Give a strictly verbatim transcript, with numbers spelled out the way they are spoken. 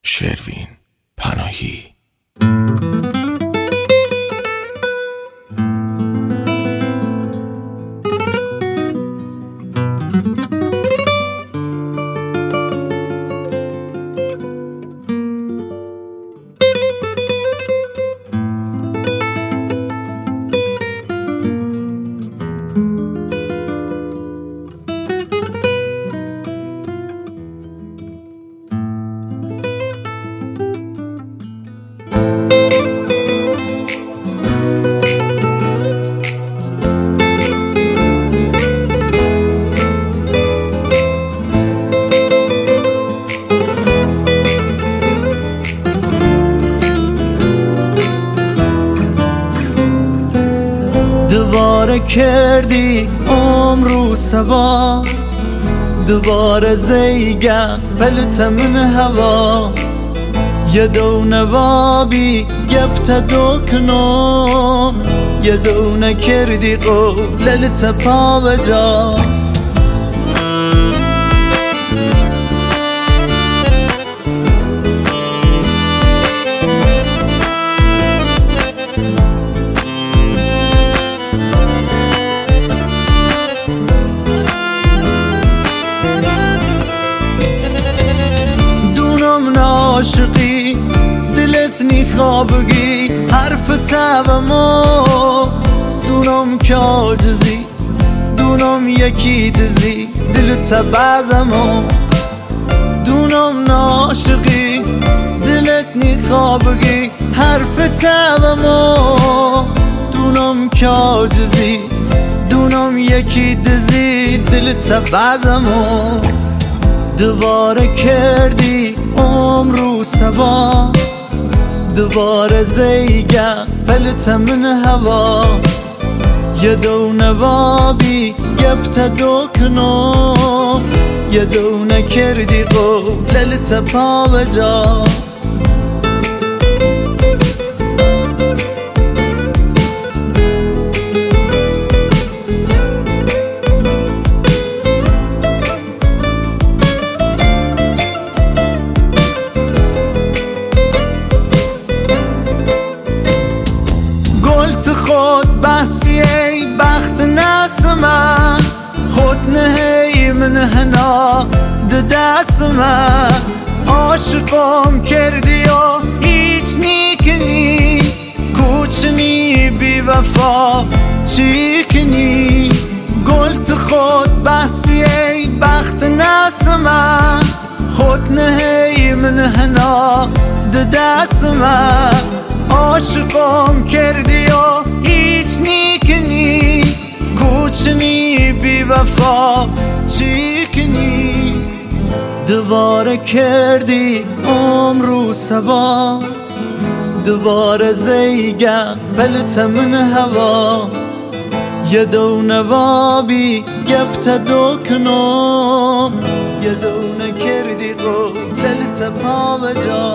شروین پناهی. دوباره کردی عمرو سوا، دوباره زیگه پلت من هوا، یه دونه وابی گبت دوکنو، یه دونه کردی قوللت پا بجا. عاشقی دلت نی خوابگی حرف تبمو، دونم که عاجزی دونم یکی دزی دلت بعضمو، دونم ناشقی دلت نی خوابگی حرف تبمو، دونم که عاجزی دونم یکی دزی دلت بعضمو. دوباره کردی عمرو سوا، دوباره زیگه پلت من هوا، یه دونه وابی گبت دوکنو، یه دونه کردی قوللت پا بجا. خود بحثی ای بخت نسمه، خود نهی من هنا ده دستمه، عاشقم کردی و هیچ نیکنی، کوچنی بی وفا چی کنی. گلت خود بحثی ای بخت نسمه، خود نهی من هنا ده دستمه، عاشقم کردی و هیچ نیکنی، کوچنی بی وفا چی کنی. دوباره کردی عمرو سوا، دوباره زیگه پلت من هوا، یه دونه وابی گبت دوکنو، یه دونه کردی قوللت پا بجا.